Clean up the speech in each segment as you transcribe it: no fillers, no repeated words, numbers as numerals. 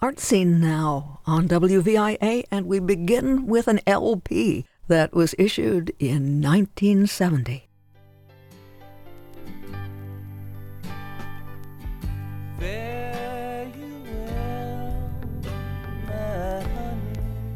Art Scene now on WVIA, and we begin with an LP that was issued in 1970. Fare you well, my honey.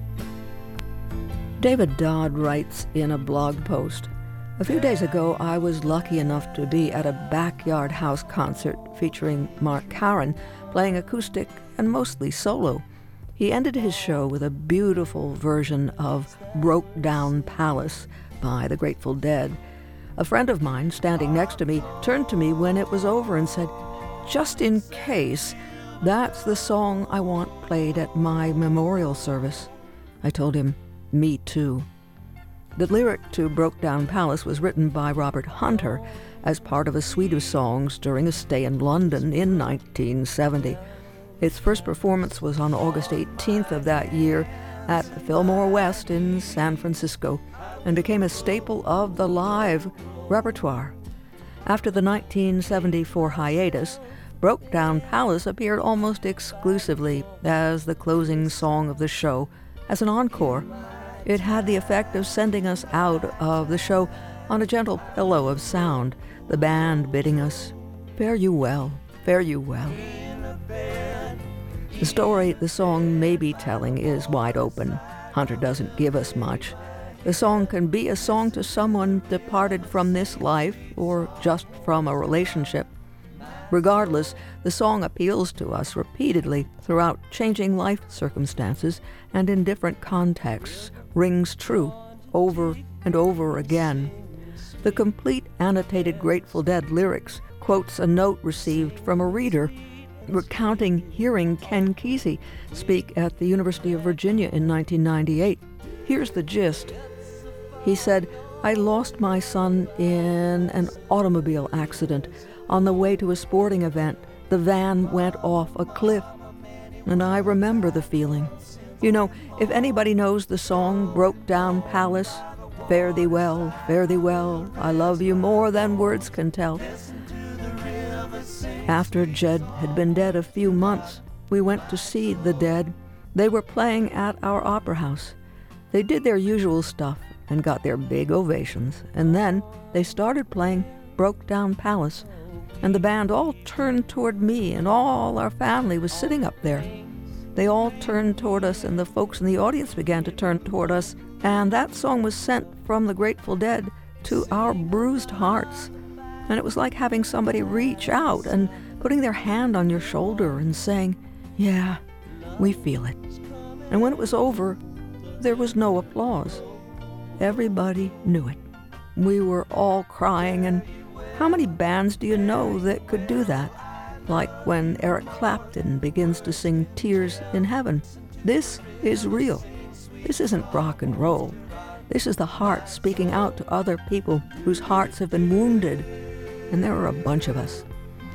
David Dodd writes in a blog post, "A few days ago, I was lucky enough to be at a backyard house concert featuring Mark Karen playing acoustic and mostly solo. He ended his show with a beautiful version of Broke Down Palace by the Grateful Dead. A friend of mine standing next to me turned to me when it was over and said, 'Just in case, that's the song I want played at my memorial service.' I told him, 'Me too.'" The lyric to Broke Down Palace was written by Robert Hunter as part of a suite of songs during a stay in London in 1970. Its first performance was on August 18th of that year at the Fillmore West in San Francisco and became a staple of the live repertoire. After the 1974 hiatus, Broke Down Palace appeared almost exclusively as the closing song of the show as an encore. It had the effect of sending us out of the show on a gentle pillow of sound, the band bidding us, "Fare you well, fare you well." The story the song may be telling is wide open. Hunter doesn't give us much. The song can be a song to someone departed from this life or just from a relationship. Regardless, the song appeals to us repeatedly throughout changing life circumstances and in different contexts, rings true over and over again. The complete annotated Grateful Dead lyrics quotes a note received from a reader recounting hearing Ken Kesey speak at the University of Virginia in 1998. Here's the gist. He said, "I lost my son in an automobile accident. On the way to a sporting event, the van went off a cliff. And I remember the feeling. You know, if anybody knows the song Broke Down Palace, fare thee well, I love you more than words can tell." After Jed had been dead a few months, we went to see the Dead. They were playing at our opera house. They did their usual stuff and got their big ovations, and then they started playing Broke Down Palace, and the band all turned toward me, and all our family was sitting up there. They all turned toward us, and the folks in the audience began to turn toward us, and that song was sent from the Grateful Dead to our bruised hearts. And it was like having somebody reach out and putting their hand on your shoulder and saying, "Yeah, we feel it." And when it was over, there was no applause. Everybody knew it. We were all crying, and how many bands do you know that could do that? Like when Eric Clapton begins to sing Tears in Heaven. This is real. This isn't rock and roll. This is the heart speaking out to other people whose hearts have been wounded. And there are a bunch of us.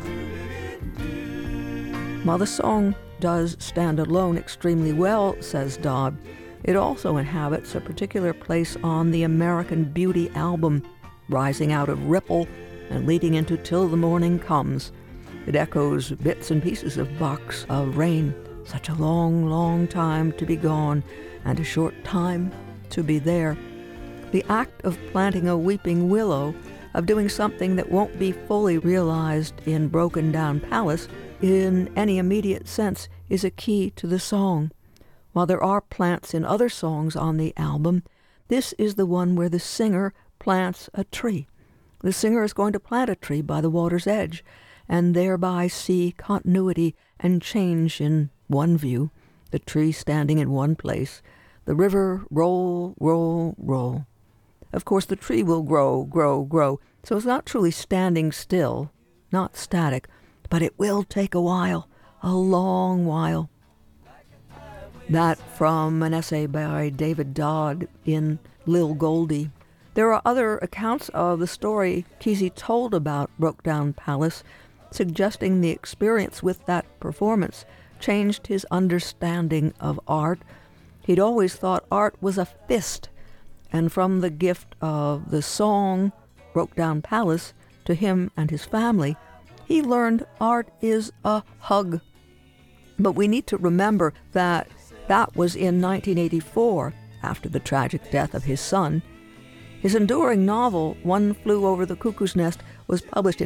While the song does stand alone extremely well, says Dodd, it also inhabits a particular place on the American Beauty album, rising out of Ripple and leading into Till the Morning Comes. It echoes bits and pieces of Bach's Rain, such a long, long time to be gone, and a short time to be there. The act of planting a weeping willow, of doing something that won't be fully realized in Broken Down Palace in any immediate sense, is a key to the song. While there are plants in other songs on the album, this is the one where the singer plants a tree. The singer is going to plant a tree by the water's edge, and thereby see continuity and change in one view, the tree standing in one place, the river roll, roll, roll. Of course, the tree will grow, grow, grow, so it's not truly standing still, not static, but it will take a while, a long while. That from an essay by David Dodd in Lil Goldie. There are other accounts of the story Kesey told about Broke Down Palace, suggesting the experience with that performance changed his understanding of art. He'd always thought art was a fist, and from the gift of the song Broke Down Palace to him and his family, he learned art is a hug. But we need to remember that that was in 1984, after the tragic death of his son. His enduring novel, One Flew Over the Cuckoo's Nest, was published in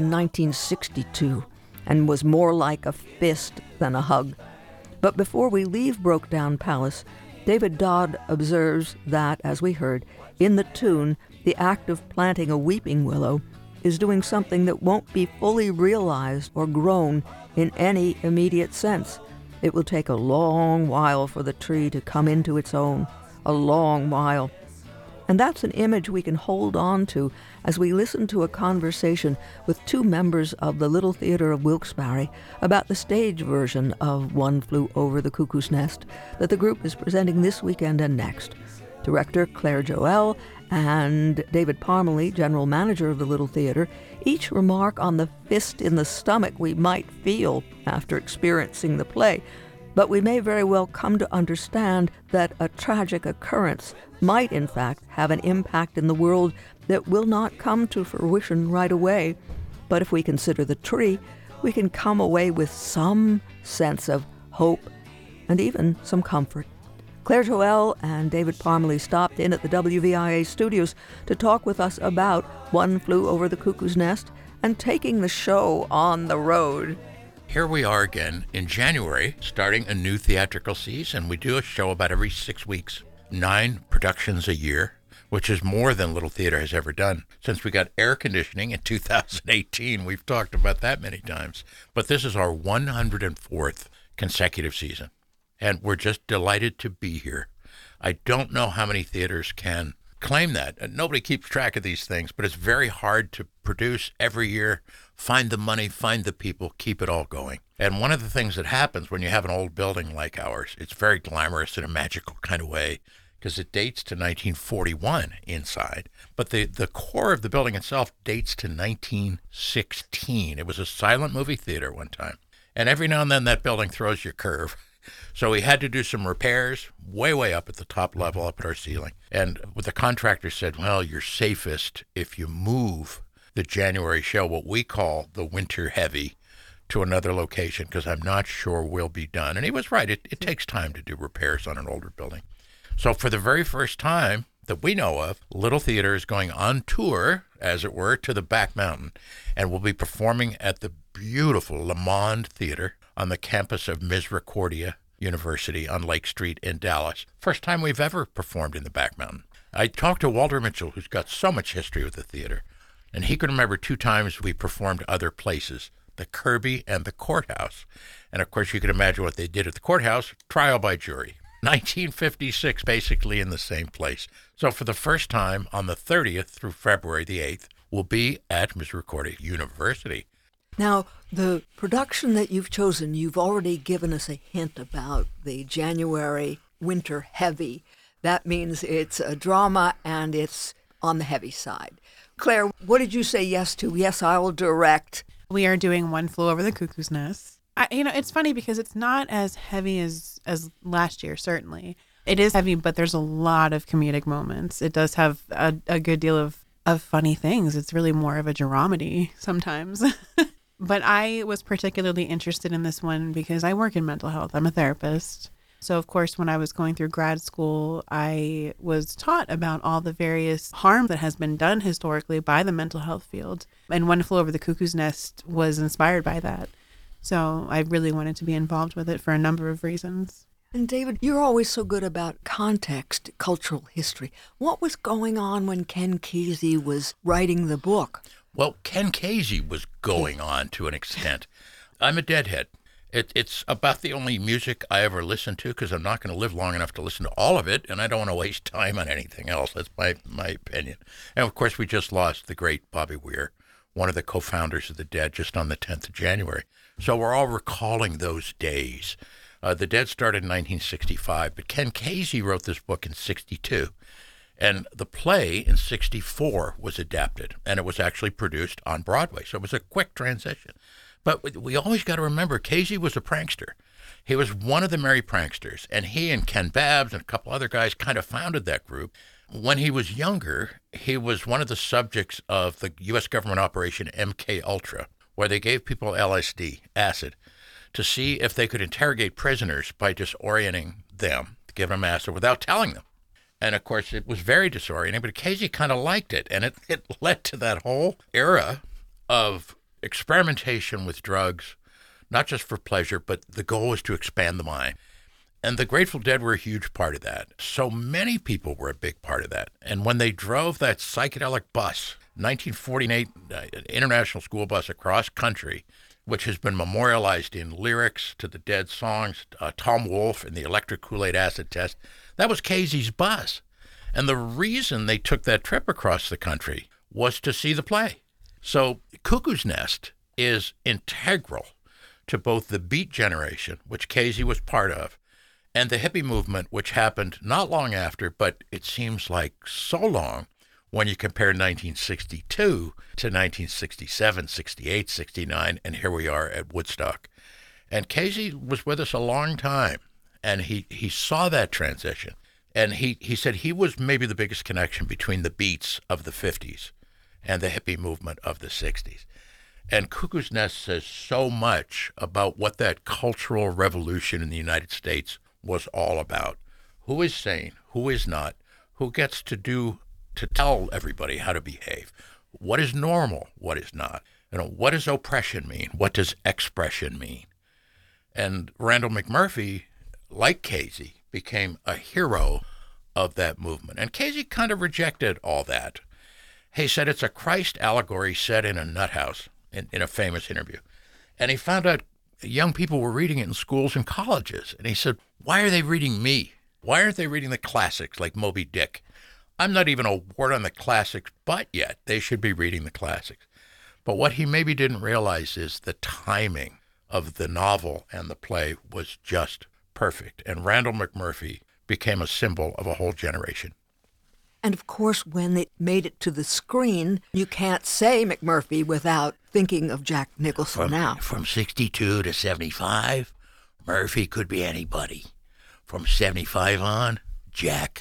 1962 and was more like a fist than a hug. But before we leave Brokedown Palace, David Dodd observes that, as we heard, in the tune, the act of planting a weeping willow is doing something that won't be fully realized or grown in any immediate sense. It will take a long while for the tree to come into its own, a long while. And that's an image we can hold on to as we listen to a conversation with two members of the Little Theatre of Wilkes-Barre about the stage version of One Flew Over the Cuckoo's Nest that the group is presenting this weekend and next. Director Claire Joel and David Parmalee, general manager of the Little Theatre, each remark on the fist in the stomach we might feel after experiencing the play. But we may very well come to understand that a tragic occurrence might, in fact, have an impact in the world that will not come to fruition right away. But if we consider the tree, we can come away with some sense of hope and even some comfort. Claire Joel and David Parmalee stopped in at the WVIA studios to talk with us about One Flew Over the Cuckoo's Nest and taking the show on the road. Here we are again in January, starting a new theatrical season. We do a show about every 6 weeks, 9 productions a year, which is more than Little Theatre has ever done. Since we got air conditioning in 2018, we've talked about that many times. But this is our 104th consecutive season, and we're just delighted to be here. I don't know how many theaters can claim that. Nobody keeps track of these things, but it's very hard to produce every year, find the money, find the people, keep it all going. And one of the things that happens when you have an old building like ours, it's very glamorous in a magical kind of way because it dates to 1941 inside. But the core of the building itself dates to 1916. It was a silent movie theater one time. And every now and then that building throws you a curve. So we had to do some repairs way up at the top level, up at our ceiling. And the contractor said, well, you're safest if you move the January show, what we call the winter heavy, to another location because I'm not sure we'll be done. And he was right. It takes time to do repairs on an older building. So for the very first time that we know of, Little Theatre is going on tour, as it were, to the back mountain. And we'll be performing at the beautiful Lamond Theater on the campus of Misericordia University on Lake Street in Dallas. First time we've ever performed in the back mountain. I talked to Walter Mitchell, who's got so much history with the theater, and he could remember 2 times we performed other places, the Kirby and the courthouse. And of course, you can imagine what they did at the courthouse, trial by jury. 1956, basically in the same place. So for the first time on the 30th through February the 8th, we'll be at Misericordia University. Now, the production that you've chosen, you've already given us a hint about the January winter heavy. That means it's a drama and it's on the heavy side. Claire, what did you say yes to? Yes, I will direct. We are doing One Flew Over the Cuckoo's Nest. It's funny because it's not as heavy as last year, certainly. It is heavy, but there's a lot of comedic moments. It does have a good deal of funny things. It's really more of a dramedy sometimes. But I was particularly interested in this one because I work in mental health. I'm a therapist. So, of course, when I was going through grad school, I was taught about all the various harm that has been done historically by the mental health field. And One Flew Over the Cuckoo's Nest was inspired by that. So I really wanted to be involved with it for a number of reasons. And David, you're always so good about context, cultural history. What was going on when Ken Kesey was writing the book? Well, Ken Kesey was going on to an extent. I'm a deadhead. It's about the only music I ever listened to because I'm not going to live long enough to listen to all of it, and I don't want to waste time on anything else. That's my opinion. And, of course, we just lost the great Bobby Weir, one of the co-founders of the Dead, just on the 10th of January. So we're all recalling those days. The Dead started in 1965, but Ken Kesey wrote this book in 62. And the play in 64 was adapted, and it was actually produced on Broadway. So it was a quick transition. But we always got to remember, Kesey was a prankster. He was one of the Merry Pranksters, and he and Ken Babbs and a couple other guys kind of founded that group. When he was younger, he was one of the subjects of the U.S. government operation MK Ultra, where they gave people LSD, acid, to see if they could interrogate prisoners by disorienting them, giving them acid without telling them. And of course, it was very disorienting, but Casey kind of liked it. And it led to that whole era of experimentation with drugs, not just for pleasure, but the goal was to expand the mind. And the Grateful Dead were a huge part of that. So many people were a big part of that. And when they drove that psychedelic bus, 1948 International School Bus across country, which has been memorialized in lyrics to the Dead songs, Tom Wolfe and the Electric Kool-Aid Acid Test, that was Casey's bus. And the reason they took that trip across the country was to see the play. So Cuckoo's Nest is integral to both the Beat generation, which Casey was part of, and the hippie movement, which happened not long after, but it seems like so long when you compare 1962 to 1967, 68, 69, and here we are at Woodstock. And Casey was with us a long time, and he saw that transition. And he said he was maybe the biggest connection between the Beats of the 50s and the hippie movement of the 60s. And Cuckoo's Nest says so much about what that cultural revolution in the United States was all about. Who is sane? Who is not? Who gets to tell everybody how to behave? What is normal? What is not? What does oppression mean? What does expression mean? And Randall McMurphy, like Casey, became a hero of that movement. And Casey kind of rejected all that. He said it's a Christ allegory set in a nut house in a famous interview. And he found out young people were reading it in schools and colleges. And he said, why are they reading me? Why aren't they reading the classics like Moby Dick? I'm not even a word on the classics, but yet they should be reading the classics. But what he maybe didn't realize is the timing of the novel and the play was just perfect. And Randall McMurphy became a symbol of a whole generation. And of course, when it made it to the screen, you can't say McMurphy without thinking of Jack Nicholson now. From 62 to 75, Murphy could be anybody. From 75 on, Jack.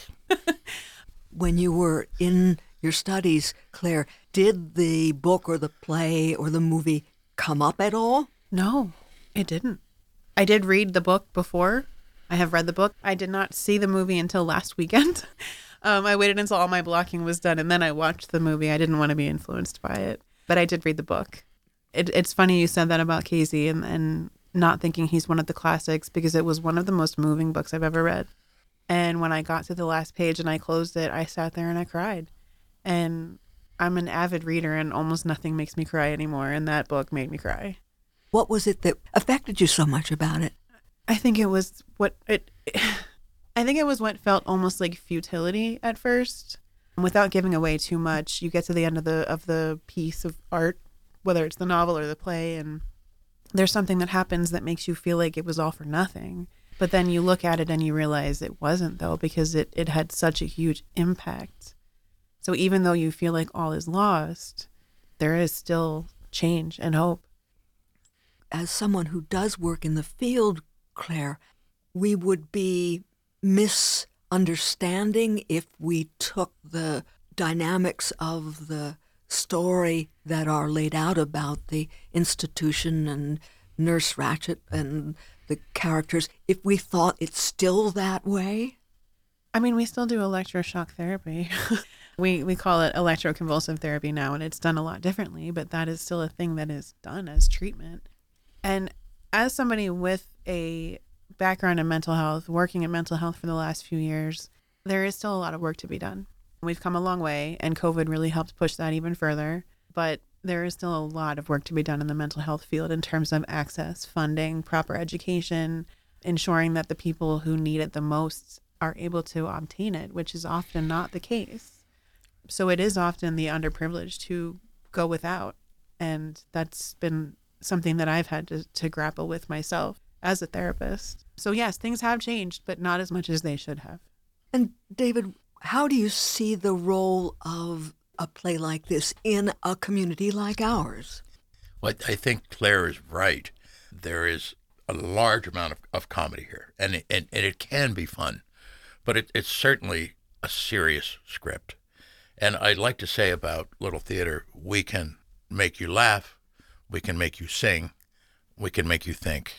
When you were in your studies, Claire, did the book or the play or the movie come up at all? No, it didn't. I did read the book before. I have read the book. I did not see the movie until last weekend. I waited until all my blocking was done, and then I watched the movie. I didn't want to be influenced by it, but I did read the book. It's funny you said that about Casey and not thinking he's one of the classics, because it was one of the most moving books I've ever read. And when I got to the last page and I closed it, I sat there and I cried. And I'm an avid reader, and almost nothing makes me cry anymore, and that book made me cry. What was it that affected you so much about it? I think it was what felt almost like futility at first. Without giving away too much, you get to the end of the piece of art, whether it's the novel or the play, and there's something that happens that makes you feel like it was all for nothing. But then you look at it and you realize it wasn't, though, because it had such a huge impact. So even though you feel like all is lost, there is still change and hope. As someone who does work in the field, Claire, we would be misunderstanding if we took the dynamics of the story that are laid out about the institution and Nurse Ratched and the characters, if we thought it's still that way. I mean, we still do electroshock therapy. We call it electroconvulsive therapy now, and it's done a lot differently, but that is still a thing that is done as treatment. And as somebody with a background in mental health, working in mental health for the last few years, there is still a lot of work to be done. We've come a long way, and COVID really helped push that even further. But there is still a lot of work to be done in the mental health field in terms of access, funding, proper education, ensuring that the people who need it the most are able to obtain it, which is often not the case. So it is often the underprivileged who go without. And that's been something that I've had to grapple with myself as a therapist. So yes, things have changed, but not as much as they should have. And David, how do you see the role of a play like this in a community like ours? Well, I think Claire is right. There is a large amount of comedy here, and it can be fun, but it's certainly a serious script. And I'd like to say about Little Theater, we can make you laugh, we can make you sing, we can make you think.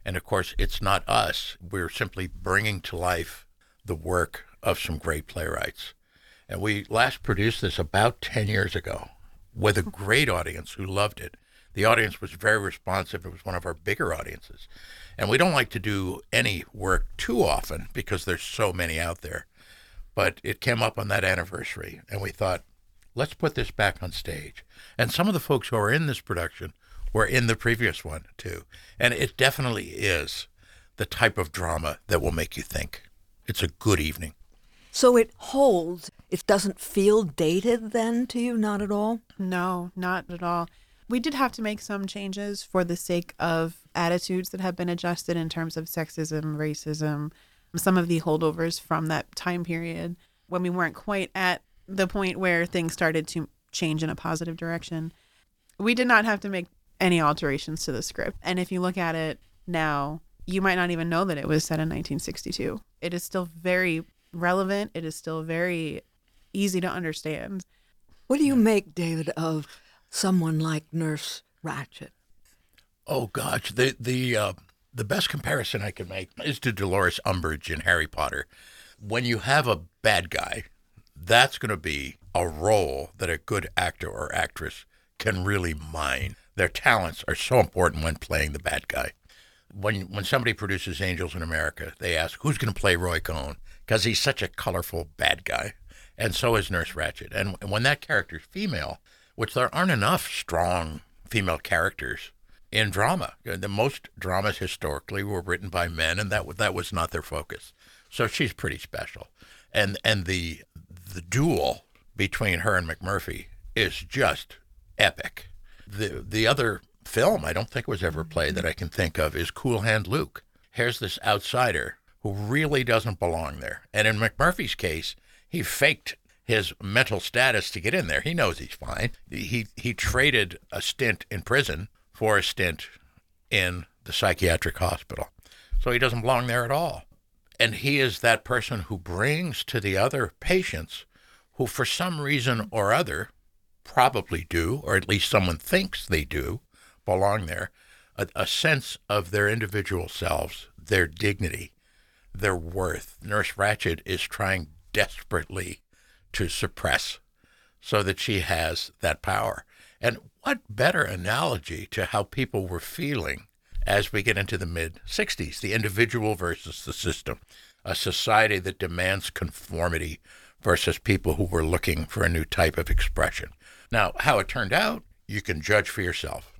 And of course, it's not us. We're simply bringing to life the work of some great playwrights. And we last produced this about 10 years ago with a great audience who loved it. The audience was very responsive. It was one of our bigger audiences. And we don't like to do any work too often because there's so many out there. But it came up on that anniversary, and we thought, let's put this back on stage. And some of the folks who are in this production were in the previous one, too. And it definitely is the type of drama that will make you think. It's a good evening. So it holds. It doesn't feel dated then to you, not at all? No, not at all. We did have to make some changes for the sake of attitudes that have been adjusted in terms of sexism, racism, some of the holdovers from that time period when we weren't quite at the point where things started to change in a positive direction. We did not have to make any alterations to the script. And if you look at it now, you might not even know that it was set in 1962. It is still very relevant. It is still very easy to understand. What do you make, David, of someone like Nurse Ratched? Oh, gosh. The best comparison I can make is to Dolores Umbridge in Harry Potter. When you have a bad guy, that's going to be a role that a good actor or actress can really mine. Their talents are so important when playing the bad guy. When somebody produces Angels in America, they ask, who's going to play Roy Cohn? Because he's such a colorful bad guy. And so is Nurse Ratched. And when that character's female, which there aren't enough strong female characters in drama. The most dramas historically were written by men, and that was not their focus. So she's pretty special. And the duel between her and McMurphy is just epic. The other film I don't think was ever played that I can think of is Cool Hand Luke. Here's this outsider who really doesn't belong there. And in McMurphy's case, he faked his mental status to get in there. He knows he's fine. He traded a stint in prison for a stint in the psychiatric hospital. So he doesn't belong there at all. And he is that person who brings to the other patients who for some reason or other probably do, or at least someone thinks they do, belong there, a sense of their individual selves, their dignity, their worth. Nurse Ratched is trying desperately to suppress so that she has that power. And what better analogy to how people were feeling as we get into the mid-'60s, the individual versus the system, a society that demands conformity versus people who were looking for a new type of expression. Now, how it turned out, you can judge for yourself.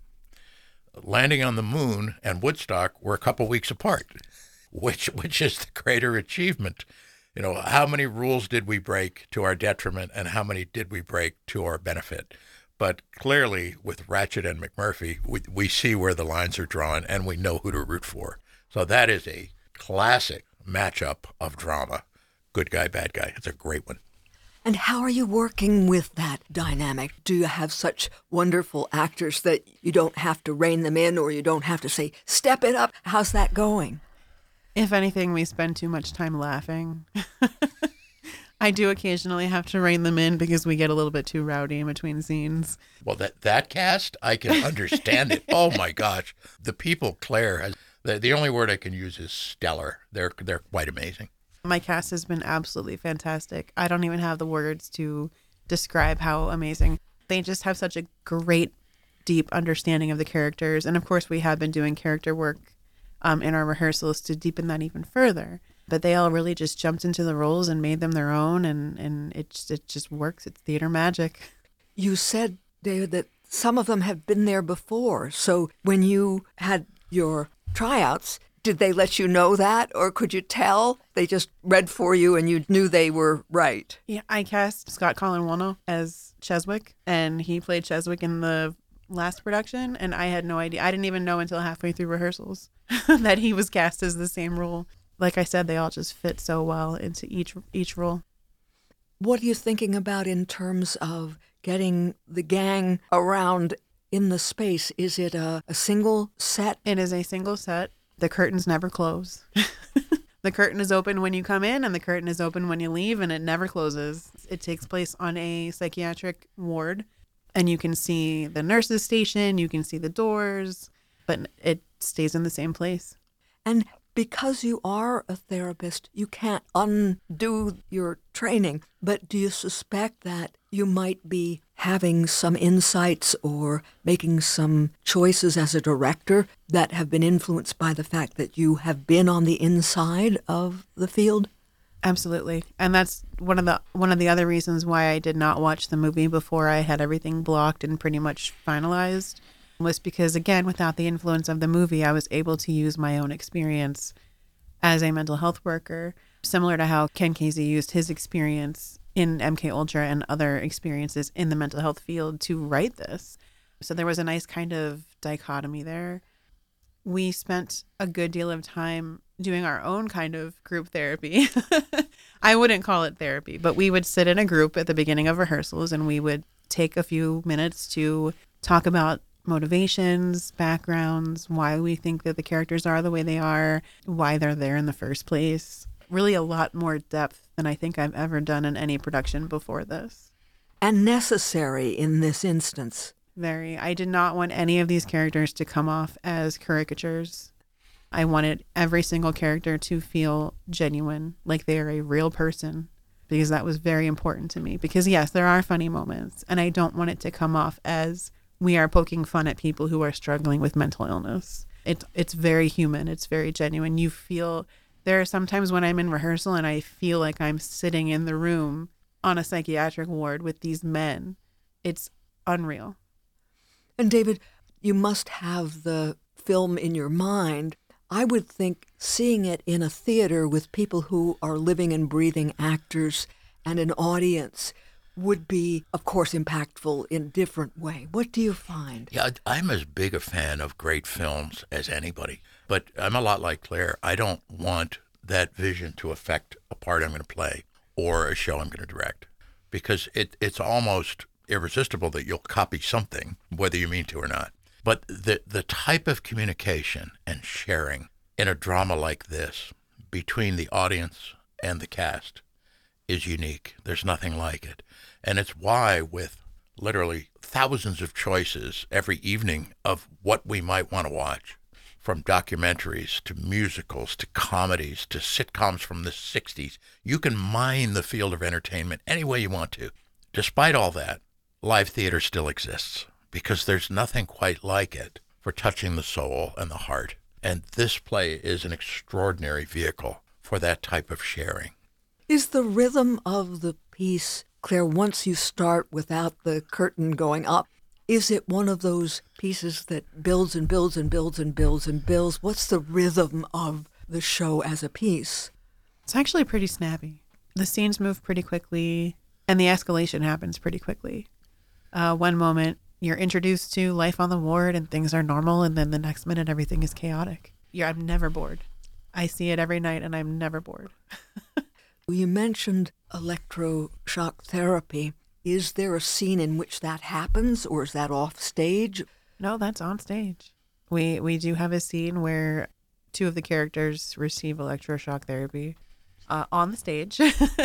Landing on the moon and Woodstock were a couple weeks apart, which is the greater achievement. You know, how many rules did we break to our detriment and how many did we break to our benefit? But clearly, with Ratched and McMurphy, we see where the lines are drawn and we know who to root for. So that is a classic matchup of drama. Good guy, bad guy. It's a great one. And how are you working with that dynamic? Do you have such wonderful actors that you don't have to rein them in or you don't have to say, step it up? How's that going? If anything, we spend too much time laughing. I do occasionally have to rein them in because we get a little bit too rowdy in between scenes. Well, that cast, I can understand it. Oh, my gosh. The people Claire has, the only word I can use is stellar. They're quite amazing. My cast has been absolutely fantastic. I don't even have the words to describe how amazing. They just have such a great, deep understanding of the characters. And of course, we have been doing character work in our rehearsals to deepen that even further. But they all really just jumped into the roles and made them their own. And it just works. It's theater magic. You said, David, that some of them have been there before. So when you had your tryouts, did they let you know that, or could you tell? They just read for you and you knew they were right. Yeah, I cast Scott Colin Wolno as Cheswick, and he played Cheswick in the last production, and I had no idea. I didn't even know until halfway through rehearsals that he was cast as the same role. Like I said, they all just fit so well into each role. What are you thinking about in terms of getting the gang around in the space? Is it a single set? It is a single set. The curtains never close. The curtain is open when you come in and the curtain is open when you leave, and it never closes. It takes place on a psychiatric ward, and you can see the nurse's station, you can see the doors, but it stays in the same place. And because you are a therapist, you can't undo your training. But do you suspect that you might be having some insights or making some choices as a director that have been influenced by the fact that you have been on the inside of the field? Absolutely. And that's one of the other reasons why I did not watch the movie before I had everything blocked and pretty much finalized, was because, again, without the influence of the movie, I was able to use my own experience as a mental health worker, similar to how Ken Kesey used his experience in MK Ultra and other experiences in the mental health field to write this. So there was a nice kind of dichotomy there. We spent a good deal of time doing our own kind of group therapy. I wouldn't call it therapy, but we would sit in a group at the beginning of rehearsals and we would take a few minutes to talk about motivations, backgrounds, why we think that the characters are the way they are, why they're there in the first place. Really a lot more depth than I think I've ever done in any production before this. And necessary in this instance. Very. I did not want any of these characters to come off as caricatures. I wanted every single character to feel genuine, like they are a real person, because that was very important to me. Because yes, there are funny moments, and I don't want it to come off as we are poking fun at people who are struggling with mental illness. It's very human. It's very genuine. You feel, there are sometimes when I'm in rehearsal and I feel like I'm sitting in the room on a psychiatric ward with these men. It's unreal. And David, you must have the film in your mind. I would think seeing it in a theater with people who are living and breathing actors and an audience would be, of course, impactful in a different way. What do you find? Yeah, I'm as big a fan of great films as anybody, but I'm a lot like Claire. I don't want that vision to affect a part I'm going to play or a show I'm going to direct, because it's almost irresistible that you'll copy something, whether you mean to or not. But the type of communication and sharing in a drama like this between the audience and the cast is unique. There's nothing like it. And it's why, with literally thousands of choices every evening of what we might want to watch, from documentaries to musicals to comedies to sitcoms from the 60s, you can mine the field of entertainment any way you want to. Despite all that, live theater still exists, because there's nothing quite like it for touching the soul and the heart. And this play is an extraordinary vehicle for that type of sharing. Is the rhythm of the piece, Claire, once you start without the curtain going up, is it one of those pieces that builds and builds and builds and builds and builds? What's the rhythm of the show as a piece? It's actually pretty snappy. The scenes move pretty quickly, and the escalation happens pretty quickly. One moment, you're introduced to life on the ward and things are normal, and then the next minute, everything is chaotic. I'm never bored. I see it every night, and I'm never bored. You mentioned electroshock therapy. Is there a scene in which that happens, or is that off stage? No, that's on stage. We do have a scene where two of the characters receive electroshock therapy on the stage.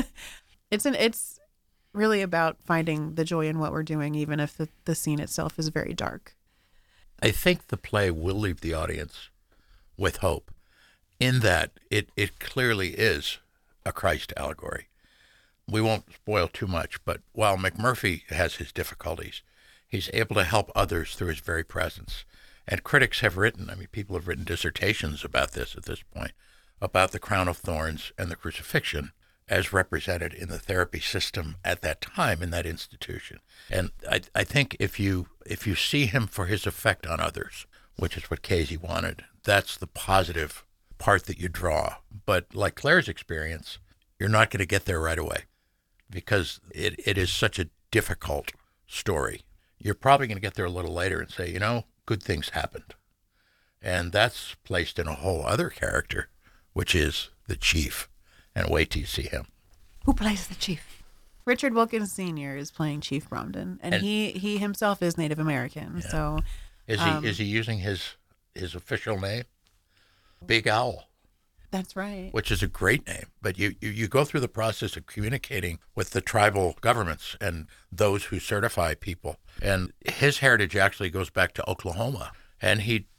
It's really about finding the joy in what we're doing, even if the scene itself is very dark. I think the play will leave the audience with hope, in that it clearly is a Christ allegory. We won't spoil too much, but while McMurphy has his difficulties, he's able to help others through his very presence. And critics have written, people have written dissertations about this at this point, about the crown of thorns and the crucifixion as represented in the therapy system at that time in that institution. And I think if you see him for his effect on others, which is what Kesey wanted, that's the positive part that you draw. But like Claire's experience, you're not going to get there right away, because it is such a difficult story. You're probably going to get there a little later and say, good things happened. And that's placed in a whole other character, which is the chief. And wait till you see him. Who plays the chief? Richard Wilkins Sr. is playing Chief Bromden, and he himself is Native American. Yeah. So is he using his official name? Big Owl. That's right. Which is a great name. But you go through the process of communicating with the tribal governments and those who certify people. And his heritage actually goes back to Oklahoma. And he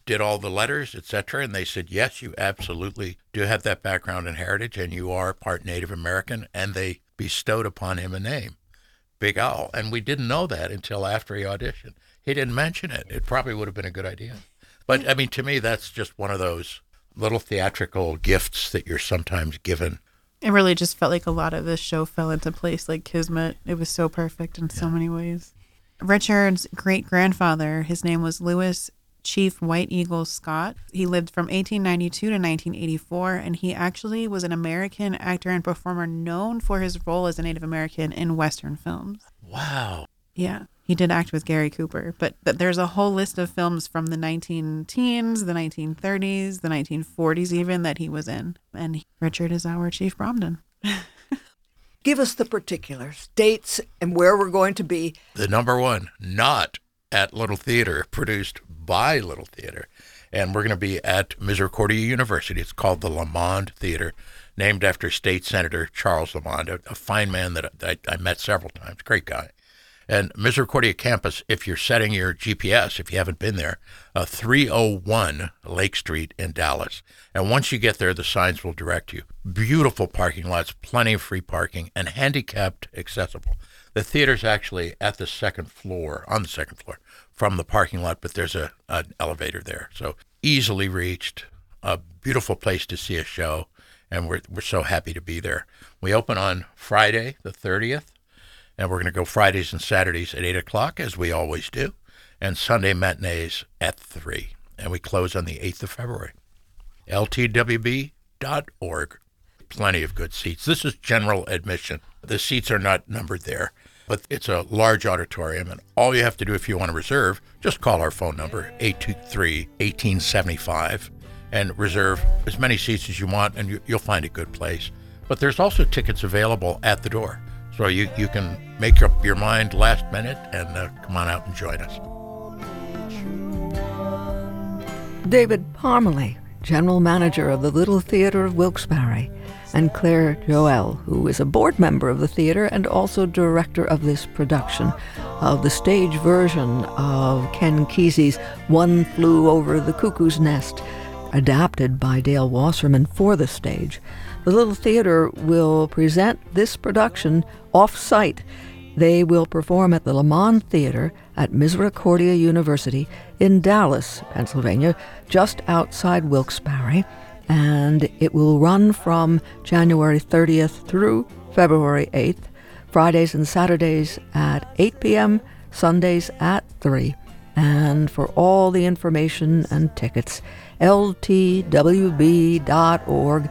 did all the letters, etc., and they said, yes, you absolutely do have that background and heritage, and you are part Native American, and they bestowed upon him a name, Big Owl. And we didn't know that until after he auditioned. He didn't mention it. It probably would have been a good idea. But, I mean, to me, that's just one of those little theatrical gifts that you're sometimes given. It really just felt like a lot of this show fell into place like Kismet. It was so perfect in so many ways. Richard's great-grandfather, his name was Lewis Chief White Eagle Scott. He lived from 1892 to 1984, and he actually was an American actor and performer known for his role as a Native American in Western films. Wow. Yeah, he did act with Gary Cooper, but there's a whole list of films from the 19-teens, the 1930s, the 1940s even that he was in, and Richard is our Chief Bromden. Give us the particulars, dates, and where we're going to be. The number one, not at Little Theater, produced by Little Theater. And we're going to be at Misericordia University. It's called the Lamond Theater, named after State Senator Charles Lamond, a fine man that I met several times, great guy. And Misericordia campus, if you're setting your GPS, if you haven't been there, 301 Lake Street in Dallas. And once you get there, the signs will direct you. Beautiful parking lots, plenty of free parking, and handicapped accessible. The theater's actually at the second floor, on the second floor from the parking lot, but there's an elevator there. So easily reached, a beautiful place to see a show, and we're so happy to be there. We open on Friday, the 30th. And we're going to go Fridays and Saturdays at 8 o'clock, as we always do, and Sunday matinees at 3. And we close on the 8th of February. LTWB.org. Plenty of good seats. This is general admission. The seats are not numbered there, but it's a large auditorium, and all you have to do if you want to reserve, just call our phone number, 823-1875, and reserve as many seats as you want, and you'll find a good place. But there's also tickets available at the door. So you can make up your mind last minute and come on out and join us. David Parmalee, General Manager of the Little Theater of Wilkes-Barre, and Claire Joel, who is a board member of the theater and also director of this production of the stage version of Ken Kesey's One Flew Over the Cuckoo's Nest, adapted by Dale Wasserman for the stage. The Little Theater will present this production off-site. They will perform at the Lamond Theater at Misericordia University in Dallas, Pennsylvania, just outside Wilkes-Barre, and it will run from January 30th through February 8th, Fridays and Saturdays at 8 p.m., Sundays at 3. And for all the information and tickets, ltwb.org,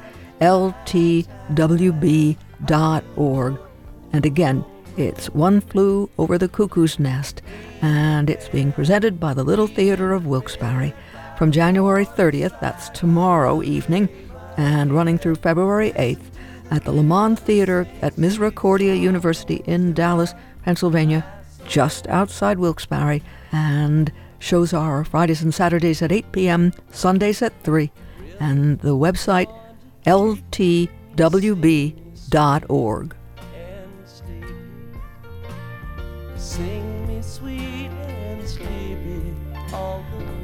ltwb.org. And again, it's One Flew Over the Cuckoo's Nest, and it's being presented by the Little Theater of Wilkes-Barre from January 30th, that's tomorrow evening, and running through February 8th at the Lamond Theater at Misericordia University in Dallas, Pennsylvania, just outside Wilkes-Barre, and shows are Fridays and Saturdays at 8 p.m., Sundays at 3, and the website ltwb.org. Sing me sweet and sleepy all the